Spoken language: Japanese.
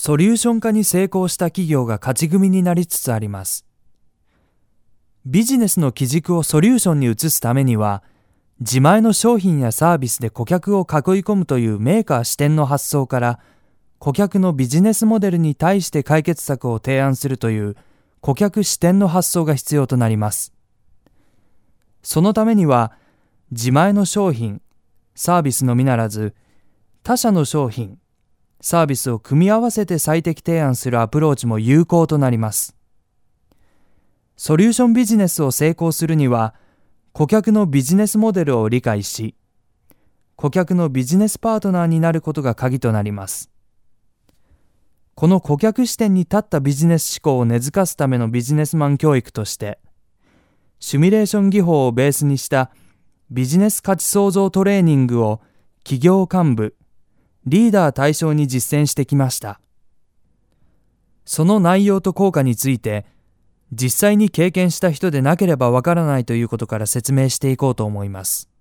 ソリューション化に成功した企業が勝ち組になりつつあります。ビジネスの基軸をソリューションに移すためには、自前の商品やサービスで顧客を囲い込むというメーカー視点の発想から、顧客のビジネスモデルに対して解決策を提案するという顧客視点の発想が必要となります。そのためには、自前の商品、サービスのみならず、他社の商品、サービスを組み合わせて最適提案するアプローチも有効となります。ソリューションビジネスを成功するには、顧客のビジネスモデルを理解し、顧客のビジネスパートナーになることが鍵となります。この顧客視点に立ったビジネス思考を根付かすためのビジネスマン教育として、シミュレーション技法をベースにしたビジネス価値創造トレーニングを企業幹部、リーダー対象に実践してきました。その内容と効果について、実際に経験した人でなければわからないということから説明していこうと思います。